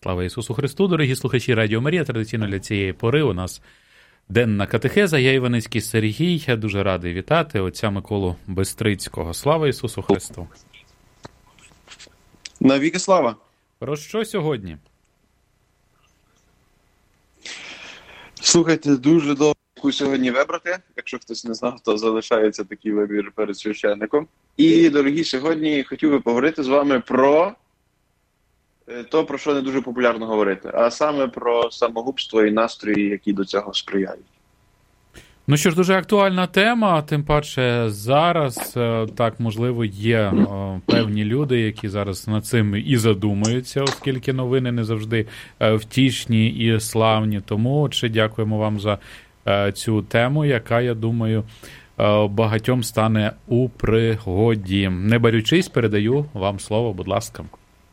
Слава Ісусу Христу, дорогі слухачі Радіо Марія. Традиційно для цієї пори у нас денна катехеза. Я Іваницький Сергій. Я дуже радий вітати отця Миколу Бистрицького. Слава Ісусу Христу! Навіки слава! Про що сьогодні? Слухайте, дуже довго сьогодні вибрати. Якщо хтось не знав, то залишається такий вибір перед священником. І, дорогі, сьогодні хотів би поговорити з вами про то, про що не дуже популярно говорити, а саме про самогубство і настрої, які до цього сприяють. Ну що ж, дуже актуальна тема, тим паче зараз, так, можливо, є певні люди, які зараз над цим і задумуються, оскільки новини не завжди втішні і славні. Тому, отже, дякуємо вам за цю тему, яка, я думаю, багатьом стане у пригоді. Не борючись, передаю вам слово, будь ласка.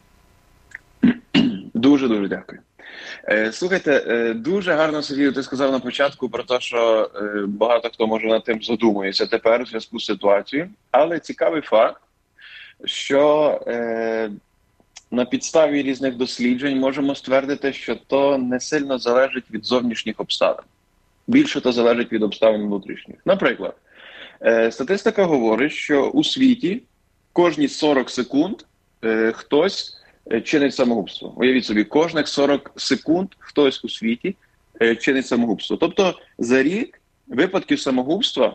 Дуже-дуже дякую. Слухайте, дуже гарно, Сергію, ти сказав на початку про те, що багато хто може над тим задумується тепер у зв'язку з ситуацією. Але цікавий факт, що на підставі різних досліджень можемо ствердити, що то не сильно залежить від зовнішніх обставин. Більше то залежить від обставин внутрішніх. Наприклад, статистика говорить, що у світі кожні 40 секунд хтось чинить самогубство. Уявіть собі, кожних 40 секунд хтось у світі чинить самогубство. Тобто за рік випадків самогубства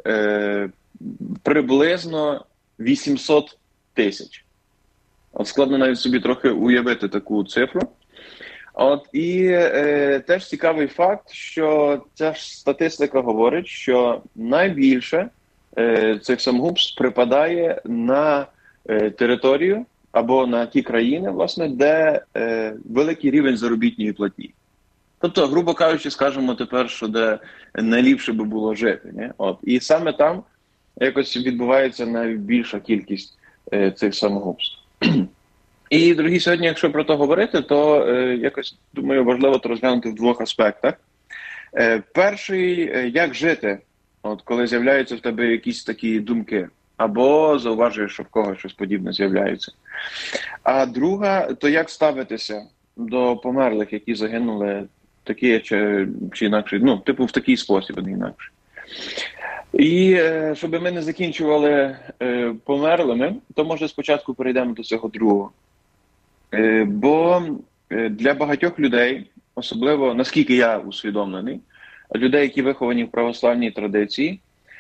приблизно 800 тисяч. От складно навіть собі трохи уявити таку цифру. От і теж цікавий факт, що ця ж статистика говорить, що найбільше цих самогубств припадає на територію або на ті країни, власне, де великий рівень заробітної платні. Тобто, грубо кажучи, скажемо тепер, що де найліпше би було жити. Не? От. І саме там якось відбувається найбільша кількість цих самогубств. І, дорогі, сьогодні, якщо про це говорити, то якось, думаю, важливо це розглянути в двох аспектах. Перший, як жити, от, коли з'являються в тебе якісь такі думки, або зауважуєш, що в когось щось подібне з'являється. А друга, то як ставитися до померлих, які загинули такі чи інакше, ну, типу в такий спосіб, а не інакше. І щоб ми не закінчували померлими, то може спочатку перейдемо до цього другого. Бо для багатьох людей, особливо, наскільки я усвідомлений, людей, які виховані в православній традиції,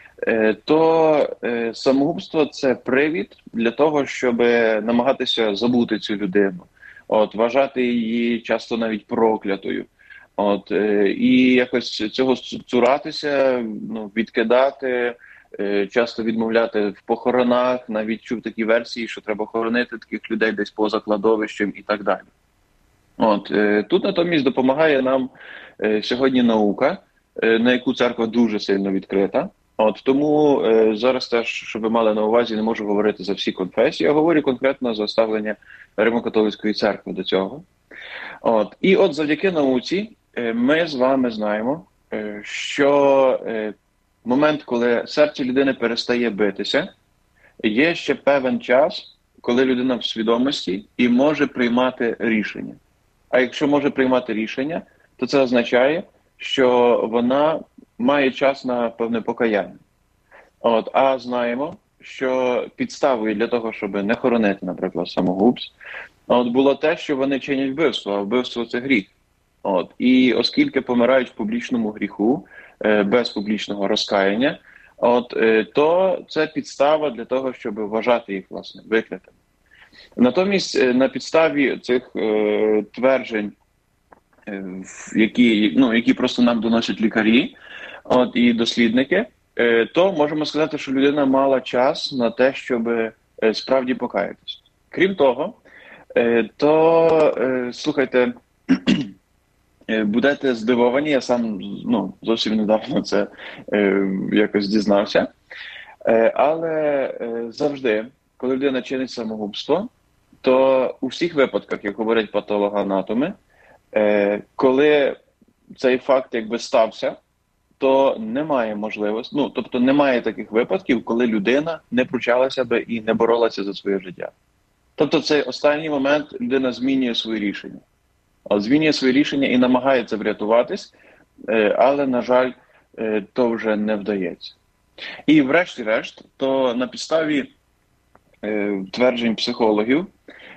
то самогубство – це привід для того, щоб намагатися забути цю людину, от, вважати її часто навіть проклятою, от, і якось цього цуратися, ну, відкидати, часто відмовляти в похоронах, навіть чув такі версії, що треба хоронити таких людей десь поза кладовищем і так далі. От, тут натомість допомагає нам сьогодні наука, на яку церква дуже сильно відкрита. От, тому зараз теж, щоб ви мали на увазі, не можу говорити за всі конфесії, я говорю конкретно за ставлення Римо-католицької церкви до цього. От, і от завдяки науці ми з вами знаємо, що момент, коли серце людини перестає битися, є ще певен час, коли людина в свідомості і може приймати рішення. А якщо може приймати рішення, то це означає, що вона має час на певне покаяння. От, а знаємо, що підставою для того, щоб не хоронити, наприклад, самогубств, от, було те, що вони чинять вбивство, а вбивство – це гріх. От, і оскільки помирають в публічному гріху, без публічного розкаяння, от, то це підстава для того, щоб вважати їх, власне, викритими. Натомість, на підставі цих тверджень, які просто нам доносять лікарі, от, і дослідники, то можемо сказати, що людина мала час на те, щоб справді покаятися. Крім того, то, слухайте, будете здивовані, я сам зовсім недавно це якось дізнався, але завжди, коли людина чинить самогубство, то у всіх випадках, як говорять патологоанатоми, коли цей факт якби стався, то немає можливості, тобто немає таких випадків, коли людина не пручалася би і не боролася за своє життя. Тобто в цей останній момент людина змінює свої рішення. Змінює своє рішення і намагається врятуватись, але, на жаль, то вже не вдається. І врешті-решт, то на підставі тверджень психологів,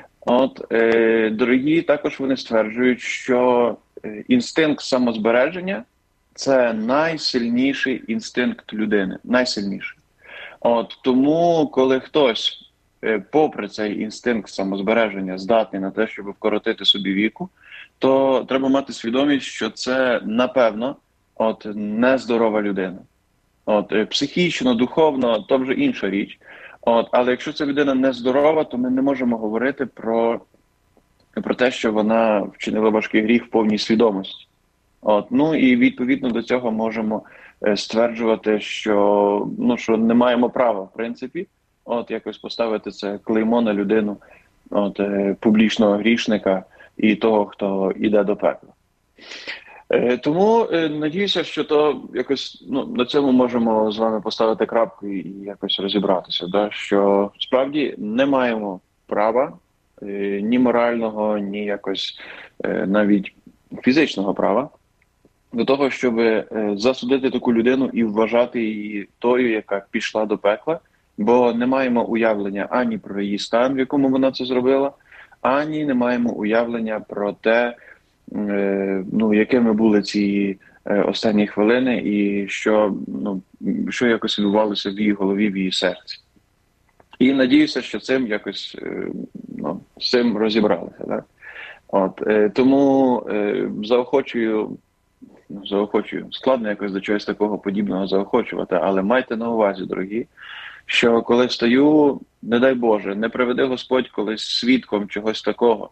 дорогі також вони стверджують, що інстинкт самозбереження – це найсильніший інстинкт людини, найсильніший. Тому, коли хтось, попри цей інстинкт самозбереження, здатний на те, щоб вкоротити собі віку, то треба мати свідомість, що це, напевно, нездорова людина. Психічно, духовно, то вже інша річ. Але якщо ця людина нездорова, то ми не можемо говорити про те, що вона вчинила важкий гріх в повній свідомості. І відповідно до цього можемо стверджувати, що не маємо права, в принципі, якось поставити це клеймо на людину, публічного грішника і того, хто йде до пекла. Тому надіюся, що то якось на цьому можемо з вами поставити крапку і якось розібратися, що справді не маємо права ні морального, ні якось навіть фізичного права до того, щоб засудити таку людину і вважати її тою, яка пішла до пекла, бо не маємо уявлення ані про її стан, в якому вона це зробила, ані не маємо уявлення про те, якими були ці останні хвилини і що якось відбувалося в її голові, в її серці. І надіюся, що цим якось з цим розібралися. Тому заохочую, складно якось до чогось такого подібного заохочувати, але майте на увазі, дорогі, що коли стаю, не дай Боже, не приведи Господь колись свідком чогось такого,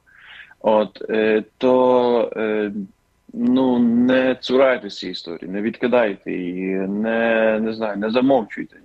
то не цурайтеся цієї історії, не відкидайте її, не замовчуйте.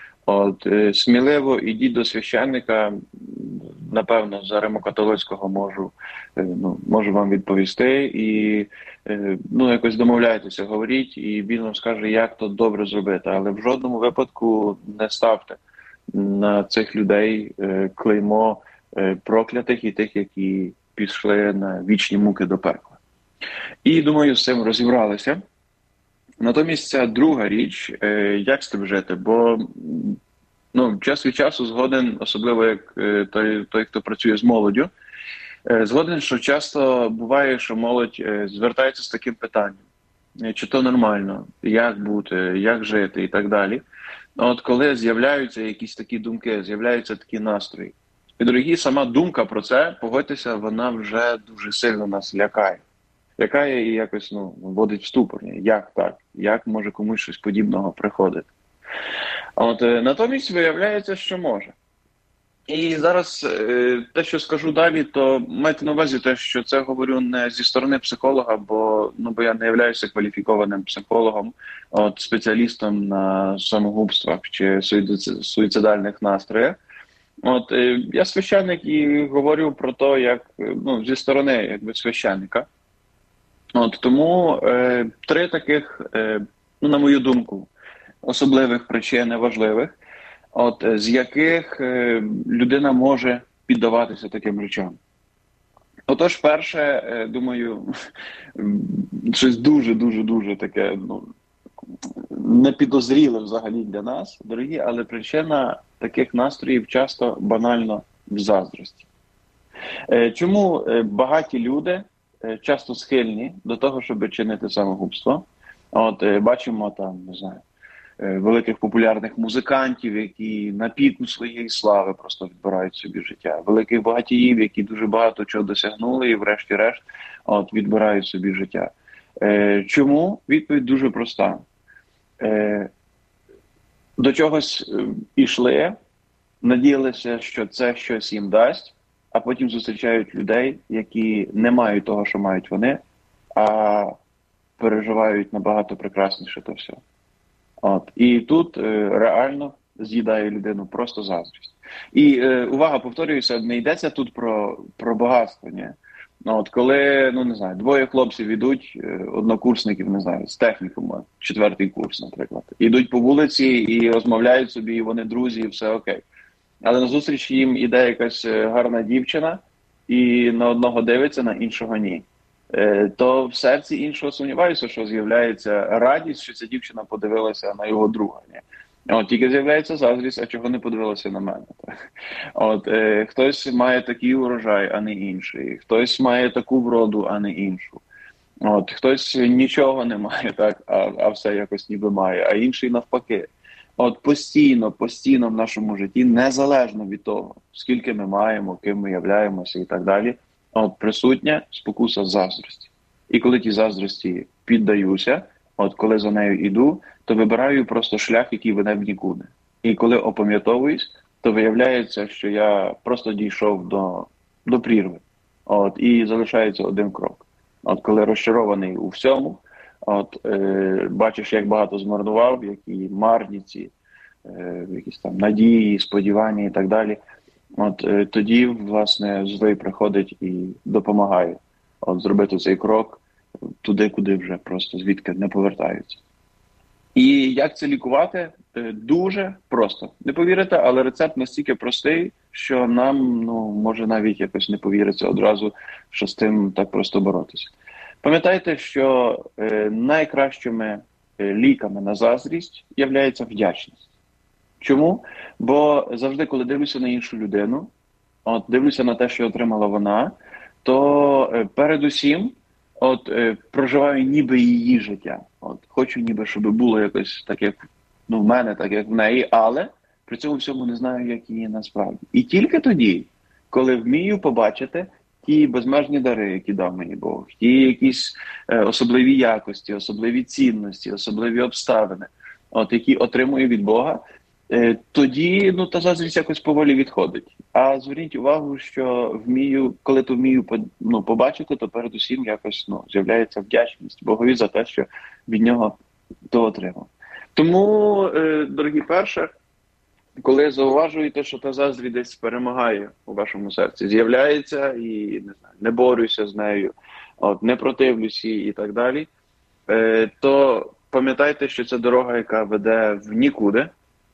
Сміливо ідіть до священника, напевно, за римокатолицького можу вам відповісти, і якось домовляйтеся, говоріть, і він вам скаже, як то добре зробити, але в жодному випадку не ставте на цих людей клеймо проклятих і тих, які пішли на вічні муки до пекла. І, думаю, з цим розібралися. Натомість ця друга річ, як з тим жити, бо час від часу згоден, особливо як той, хто працює з молоддю, згоден, що часто буває, що молодь звертається з таким питанням, чи то нормально, як бути, як жити і так далі. Коли з'являються якісь такі думки, з'являються такі настрої. І, дорогі, сама думка про це, погодьтеся, вона вже дуже сильно нас лякає. Лякає і якось вводить в ступор. Як так? Як може комусь щось подібного приходити? Натомість виявляється, що може. І зараз те, що скажу далі, то майте на увазі те, що це говорю не зі сторони психолога, бо я не являюся кваліфікованим психологом, спеціалістом на самогубствах чи суїцидальних настроях. Я священник і говорю про те, як зі сторони священника. Тому три таких, на мою думку, особливих причини важливих, з яких людина може піддаватися таким речам. Отож, перше, думаю, щось дуже-дуже-дуже таке, непідозріле взагалі для нас, дорогі, але причина таких настроїв часто банально в заздрості. Чому багаті люди часто схильні до того, щоб чинити самогубство? Бачимо там, не знаю, великих популярних музикантів, які на піку своєї слави просто відбирають собі життя. Великих багатіїв, які дуже багато чого досягнули і врешті-решт відбирають собі життя. Чому? Відповідь дуже проста. До чогось ішли, надіялися, що це щось їм дасть, а потім зустрічають людей, які не мають того, що мають вони, а переживають набагато прекрасніше то все. І тут реально з'їдає людину просто заздрість. І увага, повторююся, не йдеться тут про багатство, ні. Коли, не знаю, двоє хлопців ідуть, однокурсників, не знаю, з технікуму, 4-й курс, наприклад, ідуть по вулиці і розмовляють собі, і вони друзі, і все окей. Але назустріч їм іде якась гарна дівчина, і на одного дивиться, на іншого ні. то в серці іншого сумніваюся, що з'являється радість, що ця дівчина подивилася на його друга. Ні? От, тільки з'являється заздрість, а чого не подивилася на мене. Так? От, хтось має такий урожай, а не інший. Хтось має таку вроду, а не іншу. От, хтось нічого не має, так, а все якось ніби має, а інший навпаки. От постійно в нашому житті, незалежно від того, скільки ми маємо, ким ми являємося і так далі, от присутня спокуса заздрості. І коли ті заздрості піддаюся, от коли за нею іду, то вибираю просто шлях, який веде в нікуди. І коли опам'ятовуюсь, то виявляється, що я просто дійшов до прірви. От, і залишається один крок. От коли розчарований у всьому, от бачиш, як багато змарнував, які марні ці якісь там надії, сподівання і так далі. От тоді, власне, злий приходить і допомагає от зробити цей крок туди, куди вже просто звідки не повертаються. І як це лікувати? Дуже просто. Не повірите, але рецепт настільки простий, що нам, може навіть якось не повіриться одразу, що з тим так просто боротися. Пам'ятайте, що найкращими ліками на заздрість являється вдячність. Чому? Бо завжди, коли дивлюся на іншу людину, от дивлюся на те, що отримала вона, то передусім проживаю ніби її життя. От хочу ніби, щоб було якось так, як в мене, так як в неї, але при цьому всьому не знаю, як її насправді. І тільки тоді, коли вмію побачити ті безмежні дари, які дав мені Бог, ті якісь особливі якості, особливі цінності, особливі обставини, які отримую від Бога, тоді та заздрість якось поволі відходить. А зверніть увагу, що коли то вмію побачити, то передусім якось з'являється вдячність Богові за те, що від нього то отримав. Тому, дорогі перші, коли зауважуєте, що та заздрість десь перемагає у вашому серці, з'являється і не борюся з нею, не противлюся і так далі, то пам'ятайте, що це дорога, яка веде в нікуди.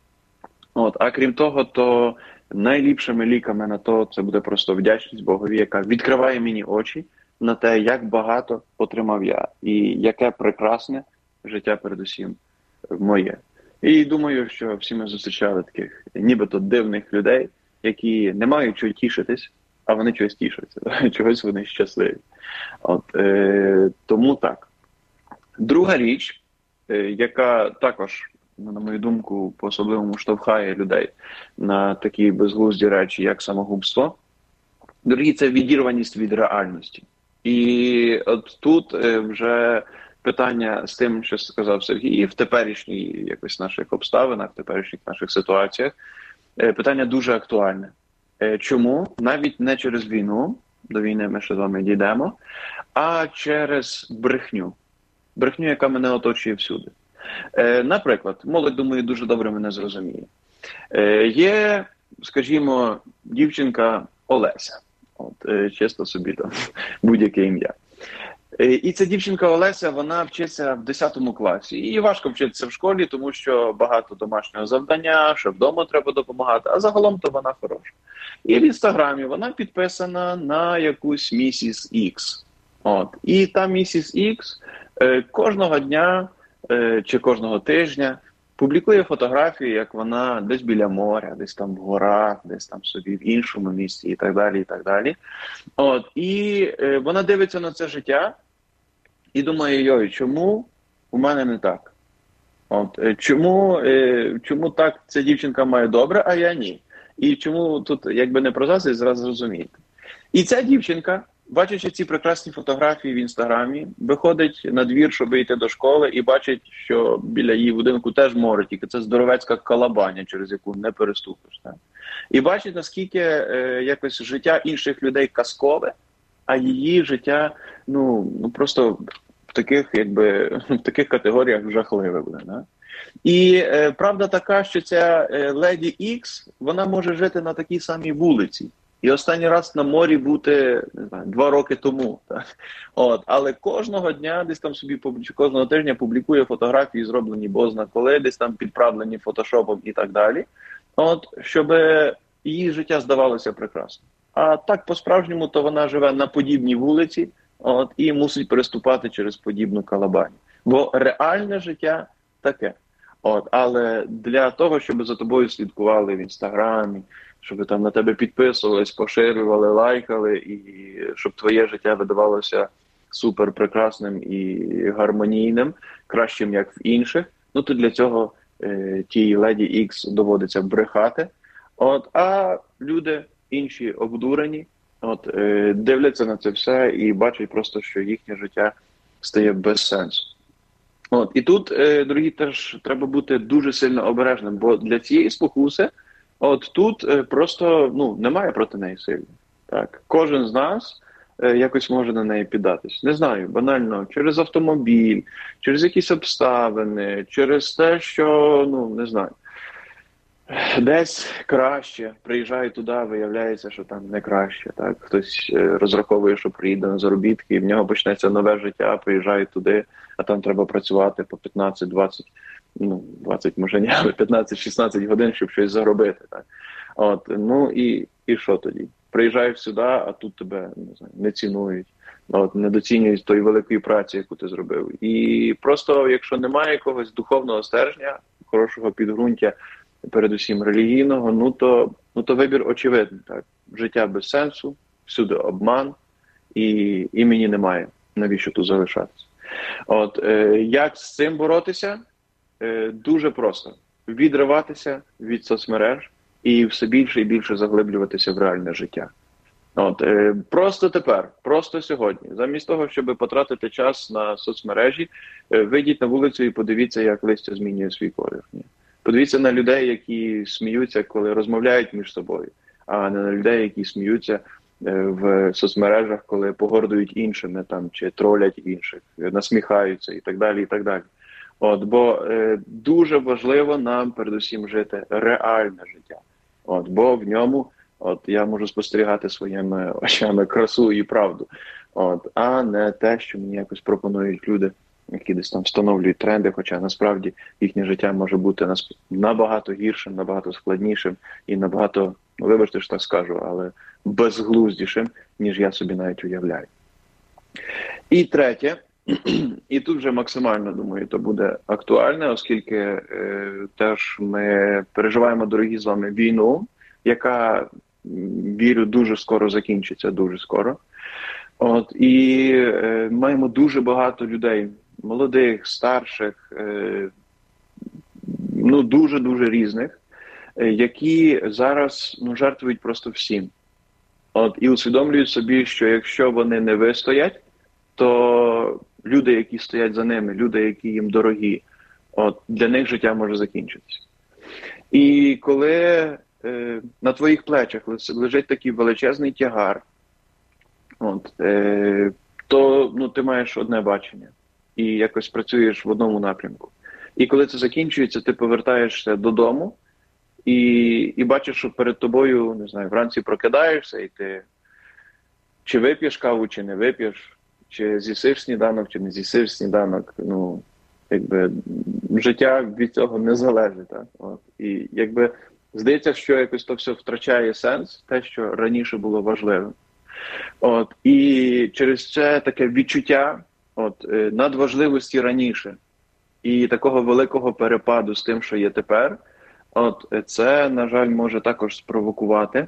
А крім того, то найліпшими ліками на то це буде просто вдячність Богові, яка відкриває мені очі на те, як багато отримав я і яке прекрасне життя передусім моє. І думаю, що всі ми зустрічали таких нібито дивних людей, які не мають чого тішитись, а вони чогось тішаться, чогось вони щасливі. Тому так. Друга річ, яка також, на мою думку, по-особливому штовхає людей на такі безглузді речі, як самогубство, дорогі, це відірваність від реальності. І от тут вже питання з тим, що сказав Сергій, в теперішніх якось наших обставинах, в теперішніх наших ситуаціях, питання дуже актуальне. Чому? Навіть не через війну, до війни ми ще з вами дійдемо, а через брехню. Брехню, яка мене оточує всюди. Наприклад, молодь, думаю, дуже добре мене зрозуміє. Є, скажімо, дівчинка Олеся. Чисто собі там будь-яке ім'я. І ця дівчинка Олеся, вона вчиться в 10 класі. Їй важко вчитися в школі, тому що багато домашнього завдання, що вдома треба допомагати, а загалом то вона хороша. І в Інстаграмі вона підписана на якусь місіс Ікс. І та місіс Ікс кожного дня чи кожного тижня публікує фотографії, як вона десь біля моря, десь там в горах, десь там собі в іншому місці і так далі, і так далі. І вона дивиться на це життя і думає, чому у мене не так? Чому так ця дівчинка має добре, а я ні? І чому тут, якби не про заздрість, зразу зрозумієте. І ця дівчинка, бачачи ці прекрасні фотографії в Інстаграмі, виходить на двір, щоб йти до школи, і бачить, що біля її будинку теж море, тільки це здоровецька калабаня, через яку не переступиш. Так? І бачить, наскільки якось життя інших людей казкове, а її життя просто в таких категоріях жахливе буде. Да? І правда така, що ця леді Ікс, вона може жити на такій самій вулиці. І останній раз на морі бути, 2 роки тому. Так? Але кожного дня, десь там собі, кожного тижня публікує фотографії, зроблені бозна коли, десь там підправлені фотошопом і так далі. Щоб її життя здавалося прекрасним. А так, по-справжньому, то вона живе на подібній вулиці, і мусить переступати через подібну калабаню. Бо реальне життя таке. Але для того, щоб за тобою слідкували в Інстаграмі, щоб там на тебе підписувались, поширювали, лайкали, і щоб твоє життя видавалося супер прекрасним і гармонійним, кращим, як в інших, то для цього тій Леді Ікс доводиться брехати. А люди інші обдурені, дивляться на це все і бачать просто, що їхнє життя стає без сенсу. І тут, дорогі, теж треба бути дуже сильно обережним, бо для цієї спокуси тут просто немає проти неї сили. Так? Кожен з нас якось може на неї піддатись. Не знаю, банально, через автомобіль, через якісь обставини, через те, що, не знаю, десь краще, приїжджає туди, виявляється, що там не краще. Так? Хтось розраховує, що приїде на заробітки, і в нього почнеться нове життя, приїжджає туди, а там треба працювати по 15-20, 20 може ні, але 15-16 годин, щоб щось заробити. Так? І що тоді? Приїжджаєш сюди, а тут тебе не цінують, не доцінюють тої великої праці, яку ти зробив. І просто, якщо немає якогось духовного стержня, хорошого підґрунтя, передусім релігійного, то вибір очевидний. Так? Життя без сенсу, всюди обман, і мені немає. Навіщо тут залишатися? Як з цим боротися? Дуже просто. Відриватися від соцмереж і все більше і більше заглиблюватися в реальне життя. Просто тепер, просто сьогодні, замість того, щоб потратити час на соцмережі, вийдіть на вулицю і подивіться, як листя змінює свій колір. Подивіться на людей, які сміються, коли розмовляють між собою, а не на людей, які сміються в соцмережах, коли погордують іншими чи тролять інших, насміхаються і так далі, і так далі. Бо дуже важливо нам передусім жити реальне життя. Бо в ньому я можу спостерігати своїми очами красу і правду. А не те, що мені якось пропонують люди, які десь там встановлюють тренди, хоча насправді їхнє життя може бути набагато гіршим, набагато складнішим і набагато, вибачте, що так скажу, але безглуздішим, ніж я собі навіть уявляю. І третє, і тут вже максимально, думаю, то буде актуальне, оскільки теж ми переживаємо, дорогі з вами, війну, яка, вірю, дуже скоро закінчиться, дуже скоро. І маємо дуже багато людей, молодих, старших, дуже-дуже різних, які зараз жертвують просто всім. І усвідомлюють собі, що якщо вони не вистоять, то люди, які стоять за ними, люди, які їм дорогі, для них життя може закінчитися. І коли на твоїх плечах лежить такий величезний тягар, то ти маєш одне бачення і якось працюєш в одному напрямку. І коли це закінчується, ти повертаєшся додому і бачиш, що перед тобою, не знаю, вранці прокидаєшся, і ти чи вип'єш каву, чи не вип'єш, чи з'їсиш сніданок, чи не з'їсиш сніданок. Життя від цього не залежить. Так? І здається, що якось то все втрачає сенс, те, що раніше було важливим. І через це таке відчуття надважливості раніше і такого великого перепаду з тим, що є тепер, це, на жаль, може також спровокувати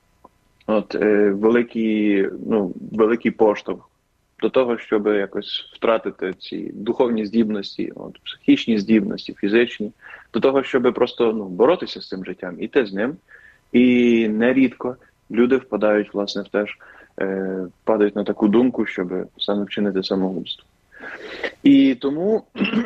великий поштовх до того, щоб якось втратити ці духовні здібності, психічні здібності, фізичні, до того, щоб просто боротися з цим життям, іти з ним. І нерідко люди впадають, власне, падають на таку думку, щоб саме вчинити самогубство. І тому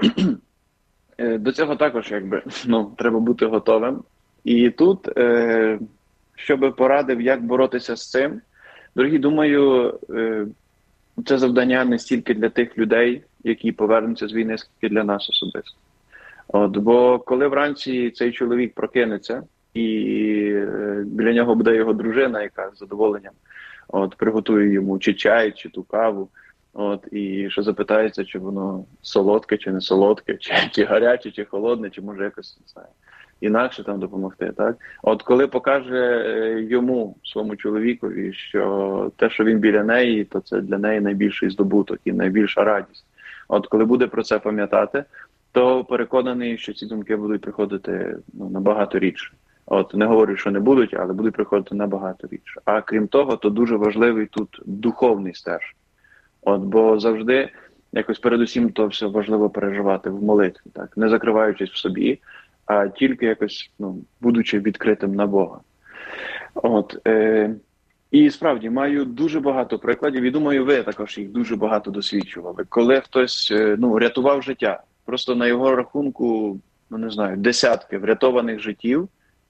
до цього також треба бути готовим. І тут, щоб порадив, як боротися з цим, дорогі, думаю, це завдання не стільки для тих людей, які повернуться з війни, скільки для нас особисто. Бо коли вранці цей чоловік прокинеться, і біля нього буде його дружина, яка з задоволенням приготує йому чи чай, чи ту каву, і що запитається, чи воно солодке, чи не солодке, чи гаряче, чи холодне, чи може якось, не знаю, інакше там допомогти. Так? От коли покаже йому, своєму чоловікові, що те, що він біля неї, то це для неї найбільший здобуток і найбільша радість. От коли буде про це пам'ятати, то переконаний, що ці думки будуть приходити набагато рідше. От не говорю, що не будуть, але будуть приходити набагато рідше. А крім того, то дуже важливий тут духовний стеж. От, бо завжди, якось передусім, то все важливо переживати в молитві, так, не закриваючись в собі, а тільки якось, будучи відкритим на Бога. От, і справді, маю дуже багато прикладів, і думаю, ви також їх дуже багато досвідчували. Коли хтось, рятував життя, просто на його рахунку, не знаю, десятки врятованих життів,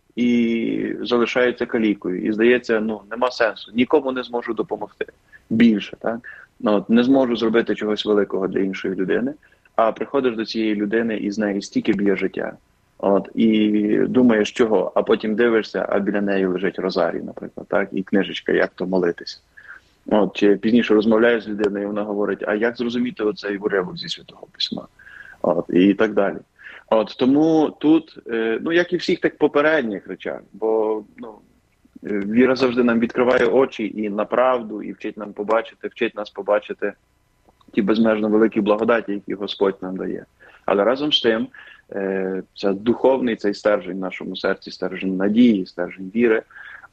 і залишається калікою. І здається, нема сенсу, нікому не зможу допомогти більше, так? Не зможу зробити чогось великого для іншої людини, а приходиш до цієї людини і з неї стільки б'є життя. І думаєш, чого, а потім дивишся, а біля неї лежить розарій, наприклад, так, і книжечка, як то молитися. Чи пізніше розмовляєш з людиною, і вона говорить, а як зрозуміти оцей уривок зі Святого Письма? І так далі. Тому тут, як і всіх так попередніх речах, бо віра завжди нам відкриває очі і на правду, і вчить нас побачити ті безмежно великі благодаті, які Господь нам дає. Але разом з тим, це духовний цей стержень в нашому серці, стержень надії, стержень віри,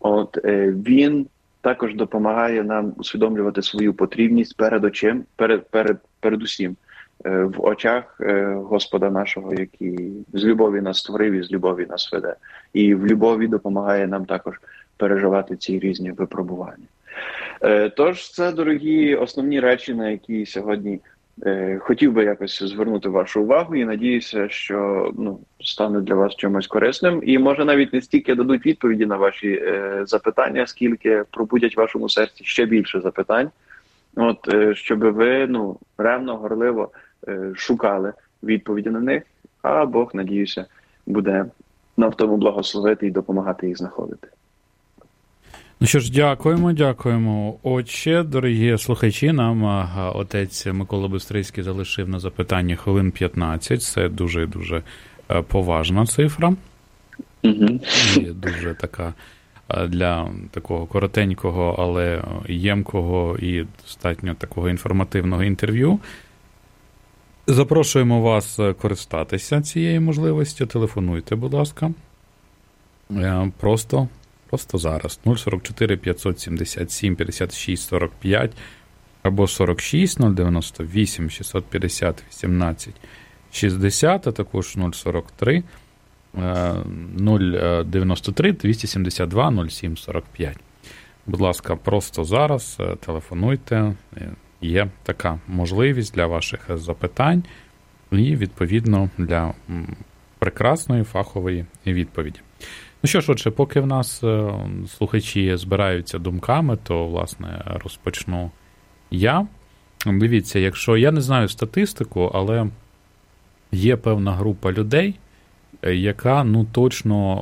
він також допомагає нам усвідомлювати свою потрібність перед усім, в очах Господа нашого, який з любові нас створив і з любові нас веде. І в любові допомагає нам також переживати ці різні випробування. Тож це, дорогі, основні речі, на які сьогодні хотів би якось звернути вашу увагу, і надіюся, що стане для вас чимось корисним. І може навіть не стільки дадуть відповіді на ваші запитання, скільки пробудять в вашому серці ще більше запитань, щоб ви ревно, горливо шукали відповіді на них, а Бог, надіюся, буде нам в тому благословити і допомагати їх знаходити. Ну що ж, дякуємо. Отче, дорогі слухачі, нам отець Микола Бистрицький залишив на запитання хвилин 15. Це дуже-дуже поважна цифра. І дуже така для такого коротенького, але ємкого і достатньо такого інформативного інтерв'ю. Запрошуємо вас користатися цією можливістю. Телефонуйте, будь ласка. Просто зараз. 044 577 56 45 або 46 098 650 18 60, а також 043 093 272 07 45. Будь ласка, просто зараз телефонуйте. Є така можливість для ваших запитань і, відповідно, для прекрасної фахової відповіді. Ну що ж, отже, поки в нас слухачі збираються думками, то, власне, розпочну я. Дивіться, якщо я не знаю статистику, але є певна група людей, яка, точно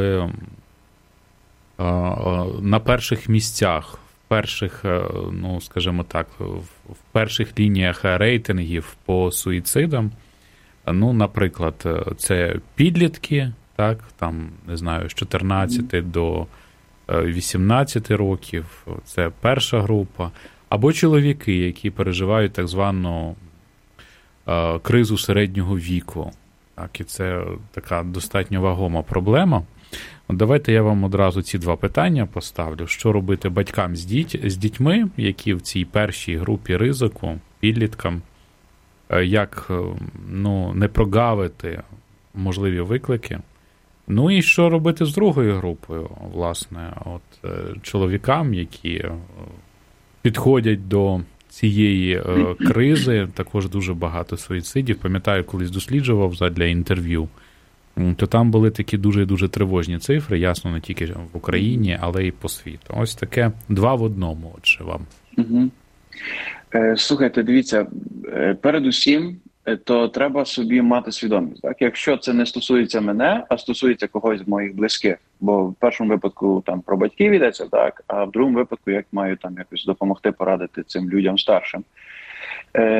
на перших місцях, скажімо так, в перших лініях рейтингів по суїцидам. Наприклад, це підлітки, так, там, не знаю, з 14 до 18 років, це перша група, або чоловіки, які переживають так звану кризу середнього віку. Так, і це така достатньо вагома проблема. Давайте я вам одразу ці два питання поставлю. Що робити батькам з дітьми, які в цій першій групі ризику, підліткам, як не прогавити можливі виклики. І що робити з другою групою, власне, чоловікам, які підходять до цієї кризи, також дуже багато суїцидів. Пам'ятаю, колись досліджував задля інтерв'ю, то там були такі дуже-дуже тривожні цифри, ясно, не тільки в Україні, але й по світу. Ось таке 2 в 1, отже, вам. Слухайте, дивіться, передусім, то треба собі мати свідомість. Так? Якщо це не стосується мене, а стосується когось з моїх близьких, бо в першому випадку там про батьків йдеться, так, а в другому випадку як маю там якось допомогти порадити цим людям старшим,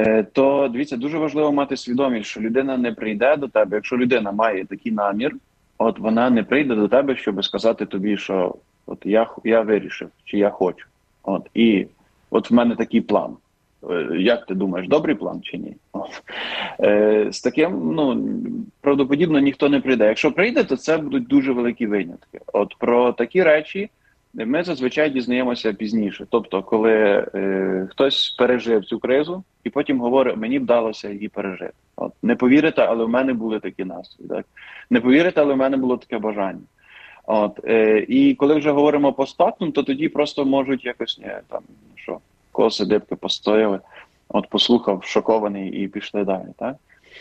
то, дивіться, дуже важливо мати свідомість, що людина не прийде до тебе, якщо людина має такий намір, от вона не прийде до тебе, щоб сказати тобі, що от я вирішив, чи я хочу. І от в мене такий план. Як ти думаєш, добрий план чи ні? З таким, правдоподібно ніхто не прийде. Якщо прийде, то це будуть дуже великі винятки. От про такі речі ми зазвичай дізнаємося пізніше. Тобто, коли хтось пережив цю кризу і потім говорить, мені вдалося її пережити. Не повірите, але в мене були такі настрої. Так? Не повірите, але в мене було таке бажання. І коли вже говоримо постфактум, то тоді просто можуть якось, коси дибки постояли, послухав, шокований і пішли далі. Так?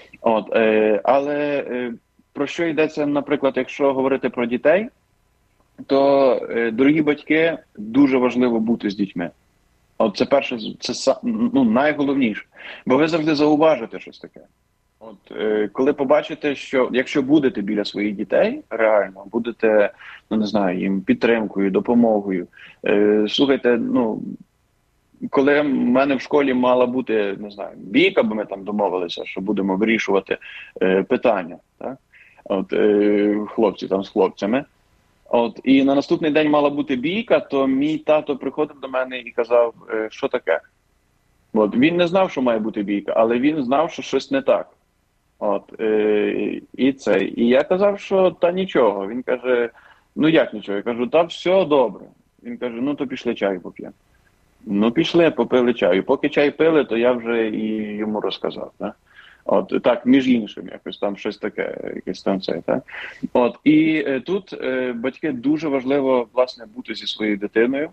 Але про що йдеться, наприклад, якщо говорити про дітей, то, дорогі батьки, дуже важливо бути з дітьми. Це перше, це найголовніше. Бо ви завжди зауважите щось таке. Коли побачите, що якщо будете біля своїх дітей, реально, будете, їм підтримкою, допомогою. Слухайте, коли в мене в школі мала бути, бійка, бо ми там домовилися, що будемо вирішувати питання, так? Хлопці там з хлопцями. І на наступний день мала бути бійка, то мій тато приходив до мене і казав, що таке. Він не знав, що має бути бійка, але він знав, що щось не так. І я казав, що та нічого. Він каже, як нічого? Я кажу, та все добре. Він каже, то пішли чаю поп'ємо. Пішли, попили чаю. Поки чай пили, то я вже і йому розказав. Так, між іншим, якось там щось таке, якесь там це, так? І тут батьки дуже важливо, власне, бути зі своєю дитиною,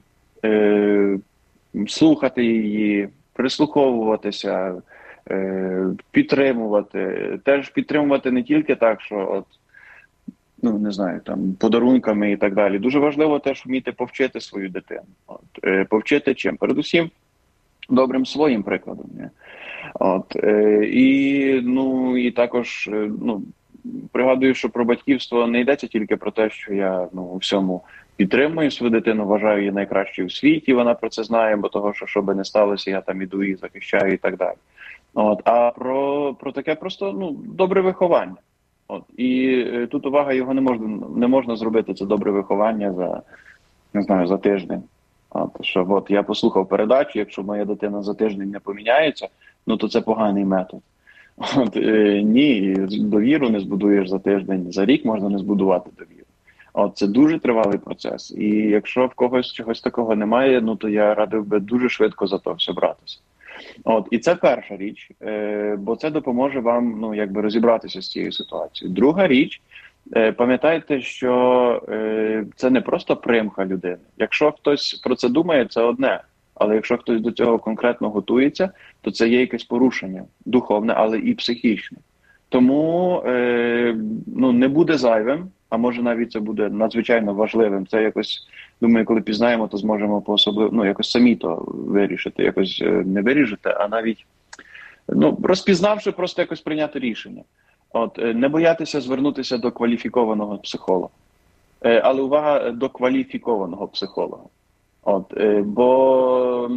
слухати її, прислуховуватися, підтримувати. Теж підтримувати не тільки так, що подарунками і так далі. Дуже важливо теж вміти повчити свою дитину. Повчити чим? Передусім, добрим своїм прикладом. І також, пригадую, що про батьківство не йдеться тільки про те, що я у всьому підтримую свою дитину, вважаю її найкращою у світі, вона про це знає, бо того, що би не сталося, я там іду і захищаю і так далі. А про таке просто добре виховання. І тут увага, його не можна зробити, це добре виховання за тиждень. Що я послухав передачу, якщо моя дитина за тиждень не поміняється, то це поганий метод. Ні, довіру не збудуєш за тиждень, за рік можна не збудувати довіру. Це дуже тривалий процес. І якщо в когось чогось такого немає, то я радив би дуже швидко за то все братися. І це перша річ, бо це допоможе вам розібратися з цією ситуацією. Друга річ, пам'ятайте, що це не просто примха людини. Якщо хтось про це думає, це одне. Але якщо хтось до цього конкретно готується, то це є якесь порушення духовне, але і психічне. Тому не буде зайвим, а може навіть це буде надзвичайно важливим. Це якось, думаю, коли пізнаємо, то зможемо якось самі то вирішити. Якось не вирішити, а навіть розпізнавши, просто якось прийняти рішення. Не боятися звернутися до кваліфікованого психолога. Але увага, до кваліфікованого психолога. Бо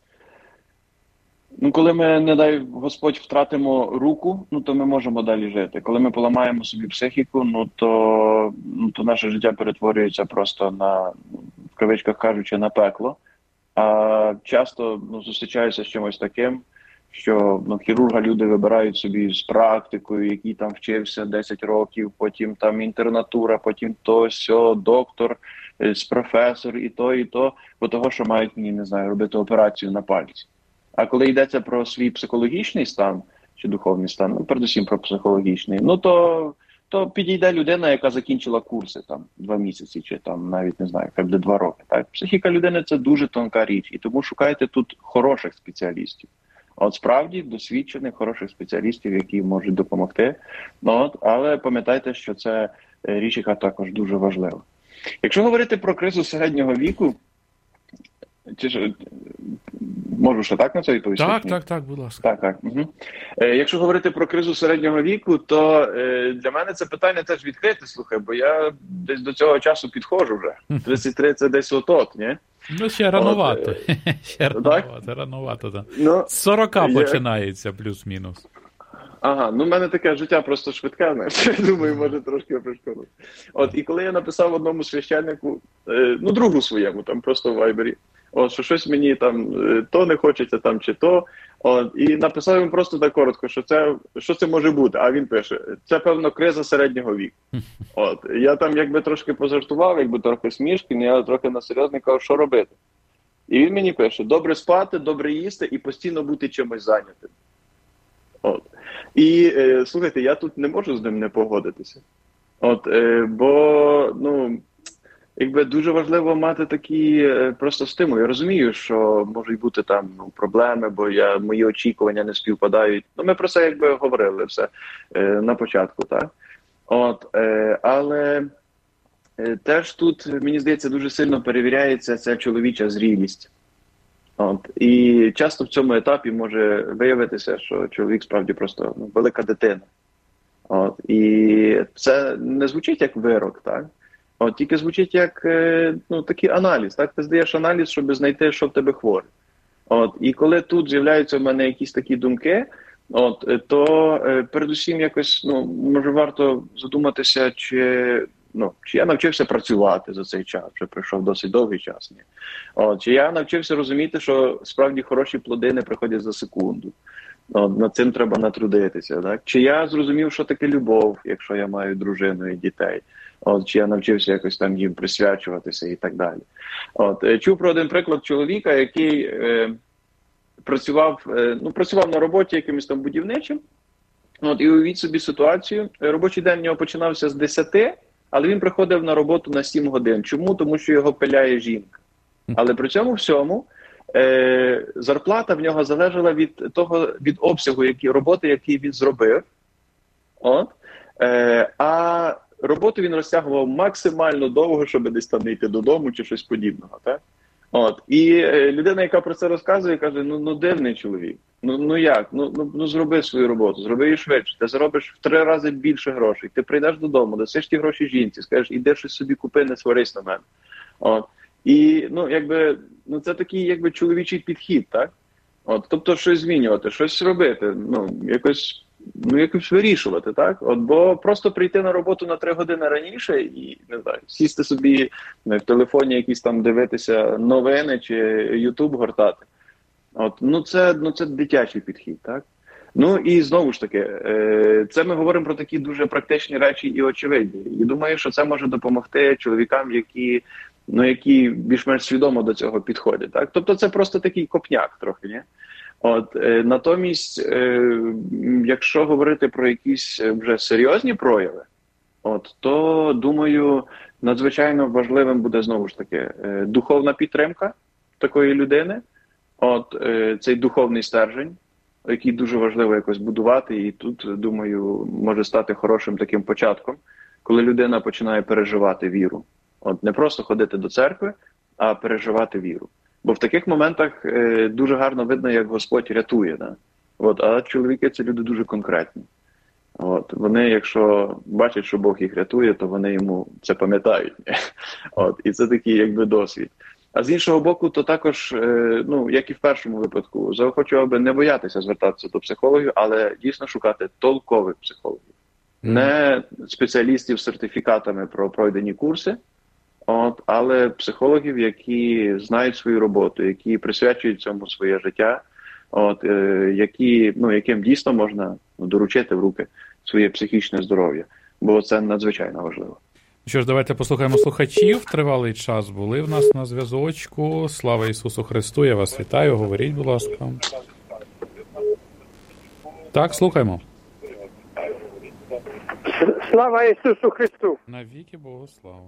коли ми, не дай Господь, втратимо руку, то ми можемо далі жити. Коли ми поламаємо собі психіку, то наше життя перетворюється просто на, в кавичках кажучи, на пекло. А часто зустрічаюся з чимось таким, що хірурга люди вибирають собі з практикою, який там вчився 10 років, потім там інтернатура, потім то, сьо, доктор, професор, і то, бо того, що мають мені, робити операцію на пальці. А коли йдеться про свій психологічний стан, чи духовний стан, передусім про психологічний, то підійде людина, яка закінчила курси 2 місяці, чи навіть, хай буде 2 роки. Так? Психіка людини – це дуже тонка річ, і тому шукайте тут хороших спеціалістів. Справді досвідчених, хороших спеціалістів, які можуть допомогти. Але пам'ятайте, що це річ, яка також дуже важлива. Якщо говорити про кризу середнього віку, можу ще так на це відповісти? Так, будь ласка. Так. Угу. Якщо говорити про кризу середнього віку, то для мене це питання теж відкрите, слухай, бо я десь до цього часу підходжу вже. 33 – це десь от, ні? Ще рановато. Рановато, так. З 40 починається плюс-мінус. Ага, ну в мене таке життя просто швидке, знаєш, я думаю, може трошки пришкодити. От, і коли я написав одному священнику, ну другу своєму, там просто в Вайбері, от, що щось мені там то не хочеться там чи то, от, і написав йому просто так коротко, що це може бути, а він пише, це певно криза середнього віку. От, я там якби трошки пожартував, якби трохи смішки, але я трохи на серйозний кажу, що робити. І він мені пише, добре спати, добре їсти і постійно бути чимось зайнятим. От. І слухайте, я тут не можу з ним не погодитися. От, бо, ну, якби дуже важливо мати такі просто стимули. Я розумію, що можуть бути там проблеми, бо мої очікування не співпадають. Ну, ми про це якби говорили все на початку, так? От, але теж тут, мені здається, дуже сильно перевіряється ця чоловіча зрілість. От. І часто в цьому етапі може виявитися, що чоловік справді просто велика дитина. От. І це не звучить як вирок, так? От, тільки звучить як такий аналіз. Так? Ти здаєш аналіз, щоб знайти, що в тебе хворе. От. І коли тут з'являються в мене якісь такі думки, то передусім якось, може варто задуматися, чи я навчився працювати за цей час, вже пройшов досить довгий час. Ні. Чи я навчився розуміти, що справді хороші плоди не приходять за секунду. Над цим треба натрудитися. Так? Чи я зрозумів, що таке любов, якщо я маю дружину і дітей. Чи я навчився якось там їм присвячуватися і так далі. Чув про один приклад чоловіка, який працював на роботі якимось там будівничим. І уявіть собі ситуацію. Робочий день в нього починався з 10, але він приходив на роботу на 7 годин. Чому? Тому що його пиляє жінка. Але при цьому всьому зарплата в нього залежала від обсягу роботи, який він зробив. А роботу він розтягував максимально довго, щоб десь там не йти додому чи щось подібного. Так? І людина, яка про це розказує, каже, дивний чоловік. Як? Зроби свою роботу, зроби її швидше. Ти заробиш в 3 рази більше грошей. Ти прийдеш додому, дасиш ті гроші жінці, скажеш, іди щось собі купи, не сварись на мене. І, це такий, чоловічий підхід, так? Тобто, щось змінювати, щось робити, якось вирішувати, так? Бо просто прийти на роботу на 3 години раніше і, не знаю, сісти собі в телефоні якісь там дивитися новини чи YouTube гортати. Це дитячий підхід, так? І знову ж таки, це ми говоримо про такі дуже практичні речі і очевидні. І думаю, що це може допомогти чоловікам, які більш-менш свідомо до цього підходять, так? Тобто це просто такий копняк трохи, ні? Натомість, якщо говорити про якісь вже серйозні прояви, то, думаю, надзвичайно важливим буде, знову ж таки, духовна підтримка такої людини, цей духовний стержень, який дуже важливо якось будувати, і тут, думаю, може стати хорошим таким початком, коли людина починає переживати віру. Не просто ходити до церкви, а переживати віру. Бо в таких моментах дуже гарно видно, як Господь рятує. Да? А чоловіки – це люди дуже конкретні. Вони, якщо бачать, що Бог їх рятує, то вони йому це пам'ятають. І це такий досвід. А з іншого боку, то також, як і в першому випадку, заохочував би не боятися звертатися до психологів, але дійсно шукати толкових психологів. Не спеціалістів з сертифікатами про пройдені курси, але психологів, які знають свою роботу, які присвячують цьому своє життя, яким дійсно можна доручити в руки своє психічне здоров'я, бо це надзвичайно важливо. Що ж, давайте послухаємо слухачів. Тривалий час були в нас на зв'язочку. Слава Ісусу Христу, я вас вітаю. Говоріть, будь ласка. Так, слухаємо. Слава Ісусу Христу. Навіки Богу слава.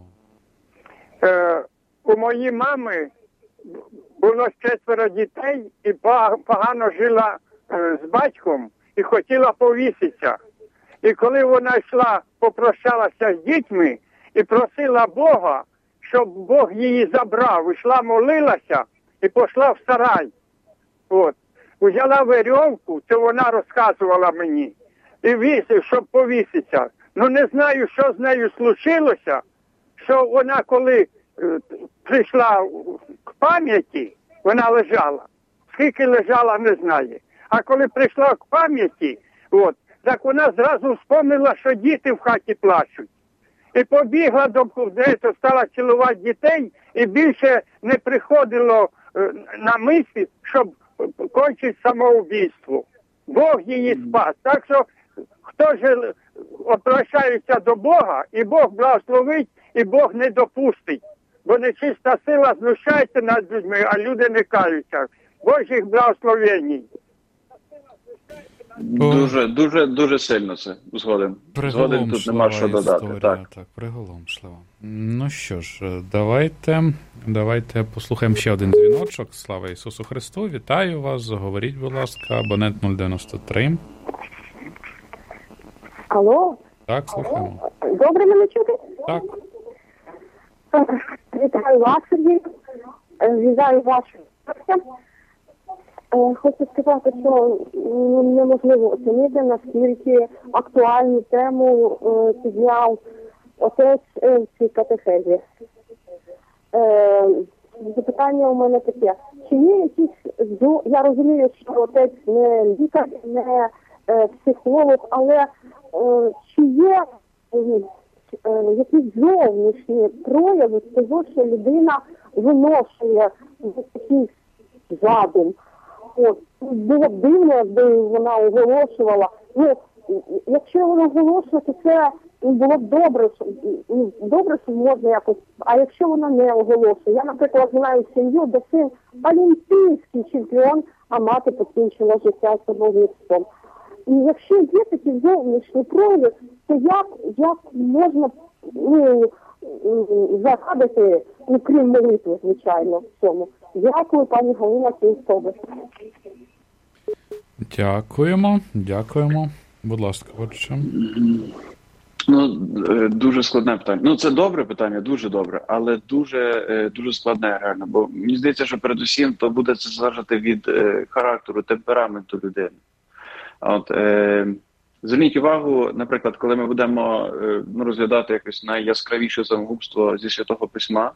У моїй мами було 4 дітей і погано жила з батьком і хотіла повіситися. І коли вона йшла, попрощалася з дітьми і просила Бога, щоб Бог її забрав, йшла, молилася і пішла в сарай. Взяла верьовку, це вона розказувала мені, і вісив, щоб повіситися. Не знаю, що з нею случилося, що вона, коли прийшла к пам'яті, вона лежала. Скільки лежала, не знає. А коли прийшла к пам'яті, так вона зразу вспомнила, що діти в хаті плачуть. І побігла до кузнеця, стала цілувати дітей, і більше не приходило на мислі, щоб кончити самоубійство. Бог її спас. Так що, хто ж обращається до Бога, і Бог благословить, і Бог не допустить. Бо нечиста сила знущається над людьми, а люди не каються. Божих благословень. Дуже сильно це згоден. Згоден, тут нема що додати. Історія, так, приголомшлива. Ну що ж, давайте послухаємо ще один дзвіночок. Слава Ісусу Христу, вітаю вас, говоріть, будь ласка, абонент 093. Алло? Так, слухаємо. Добре мене чути? Так. Вітаю вас, Сергій. Вітаю вас. Хочу сказати, що неможливо оцінити, наскільки актуальну тему підняв отець в цій катехезі. Запитання у мене таке. Чи є якісь, я розумію, що отець не лікар, не психолог, але чи є якісь зовнішні прояви того, що людина виношує якийсь задум? От, було б дивно, якби вона оголошувала. Ну, якщо вона оголошує, то це було б добре, що можна якось. А якщо вона не оголошує, я, наприклад, знаю сім'ю, де син олімпійський чемпіон, а мати покінчила життя самогубством. І якщо є такі зовнішні прояви, то як можна зарадити, крім молитви, звичайно, в цьому. Дякую, пані Галина, Київська. Дякуємо. Будь ласка, отже. Дуже складне питання. Ну, це добре питання, дуже добре, але дуже складне реально. Бо мені здається, що передусім то буде це залежати від характеру, темпераменту людини. От, зверніть увагу, наприклад, коли ми будемо розглядати якось найяскравіше самогубство зі Святого Письма,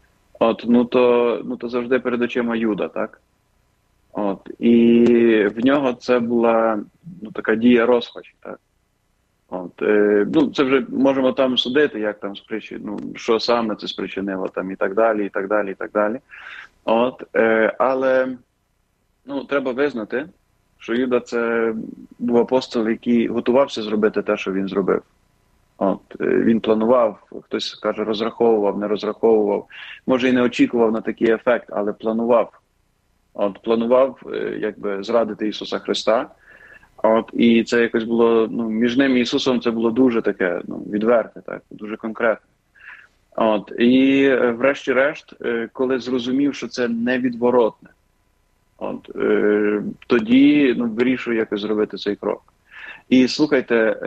то завжди перед очима Юда, так? От, і в нього це була така дія розпачі, так? От, це вже можемо там судити, як там що саме це спричинило, там, і так далі. От, але треба визнати, що Юда це був апостол, який готувався зробити те, що він зробив. От, він планував, хтось каже, розраховував, не розраховував, може і не очікував на такий ефект, але планував. От, планував, зрадити Ісуса Христа. От, і це якось було, між ним і Ісусом це було дуже таке, відверте, так, дуже конкретне. От, і врешті-решт, коли зрозумів, що це невідворотне, от, тоді вирішую якось зробити цей крок. І слухайте,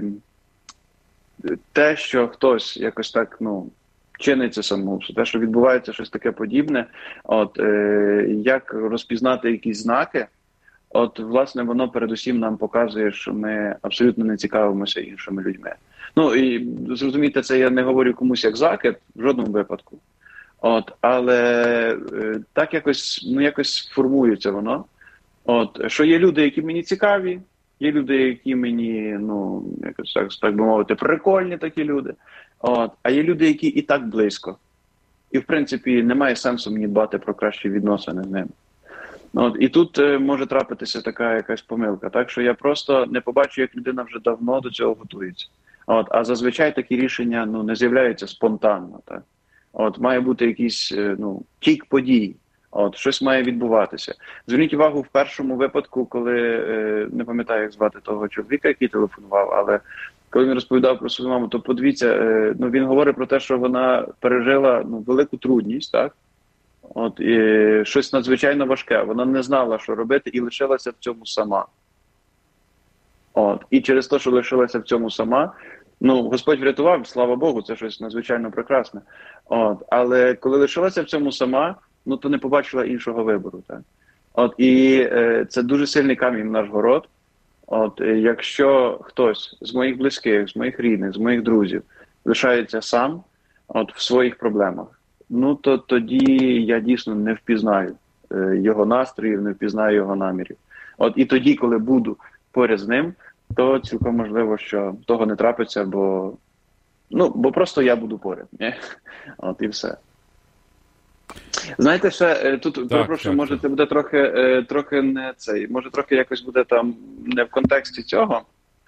те, що хтось якось так, чиниться самогубство, те, що відбувається щось таке подібне, от, як розпізнати якісь знаки, от, власне, воно передусім нам показує, що ми абсолютно не цікавимося іншими людьми. І зрозумійте, це я не говорю комусь як закид, в жодному випадку. От, але так якось формується воно. От, що є люди, які мені цікаві, є люди, які мені, якось так би мовити, прикольні такі люди. От, а є люди, які і так близько. І, в принципі, немає сенсу мені дбати про кращі відносини з ними. От, і тут може трапитися така якась помилка, так, що я просто не побачу, як людина вже давно до цього готується. От, а зазвичай такі рішення не з'являються спонтанно. Так. От, має бути якийсь тік подій, от, щось має відбуватися. Зверніть увагу, в першому випадку, коли, не пам'ятаю, як звати того чоловіка, який телефонував, але коли він розповідав про свою маму, то подивіться, він говорить про те, що вона пережила велику трудність, так? От, і щось надзвичайно важке. Вона не знала, що робити, і лишилася в цьому сама. От, і через те, що лишилася в цьому сама, Господь врятував, слава Богу, це щось надзвичайно прекрасне. От, але коли лишилася в цьому сама, то не побачила іншого вибору. Так? От, і це дуже сильний камінь в наш город. От, якщо хтось з моїх близьких, з моїх рідних, з моїх друзів лишається сам в своїх проблемах, то тоді я дійсно не впізнаю його настроїв, не впізнаю його намірів. От, і тоді, коли буду поряд з ним, то цілком можливо, що того не трапиться, бо просто я буду поряд. Ні? От і все. Знаєте, ще тут, перепрошую, може це буде трохи не цей, може трохи якось буде там не в контексті цього,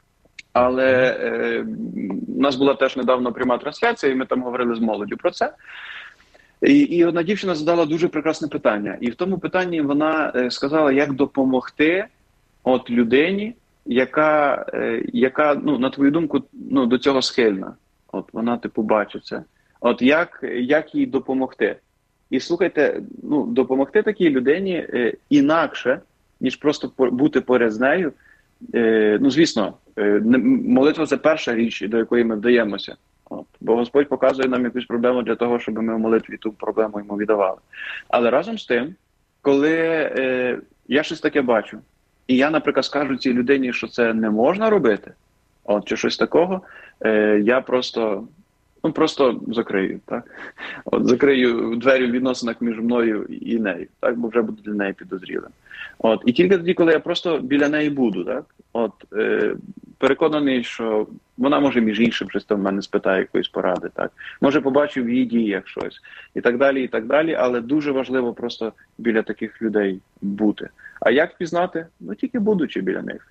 але у нас була теж недавно пряма трансляція, і ми там говорили з молоддю про це. І одна дівчина задала дуже прекрасне питання. І в тому питанні вона сказала, як допомогти от людині, яка на твою думку, до цього схильна. От вона, бачить це. От як їй допомогти? І слухайте, допомогти такій людині інакше, ніж просто бути поряд з нею. Звісно, молитва – це перша річ, до якої ми вдаємося. Бо Господь показує нам якусь проблему для того, щоб ми в молитві ту проблему йому віддавали. Але разом з тим, коли я щось таке бачу, і я, наприклад, скажу цій людині, що це не можна робити, чи щось такого, я просто закрию, так? Закрию двері в відносинах між мною і нею, так? Бо вже буду для неї підозрілим. І тільки тоді, коли я просто біля неї буду, так? Переконаний, що вона може між іншим щось там в мене спитає якоїсь поради, так? Може побачу в її діях щось, і так далі, але дуже важливо просто біля таких людей бути. А як пізнати? Тільки будучи біля них.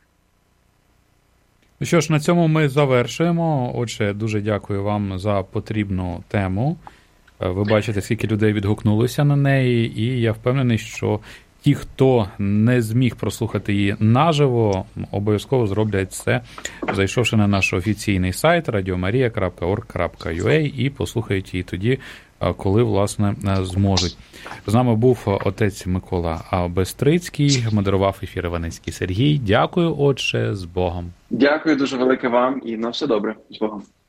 Ну що ж, на цьому ми завершуємо. Отже, дуже дякую вам за потрібну тему. Ви бачите, скільки людей відгукнулося на неї, і я впевнений, що ті, хто не зміг прослухати її наживо, обов'язково зроблять це, зайшовши на наш офіційний сайт radiomaria.org.ua і послухають її тоді, коли, власне, зможуть. З нами був отець Микола Бестрицький, модерував ефір Іваницький Сергій. Дякую, отче, з Богом. Дякую дуже велике вам і на все добре. З Богом.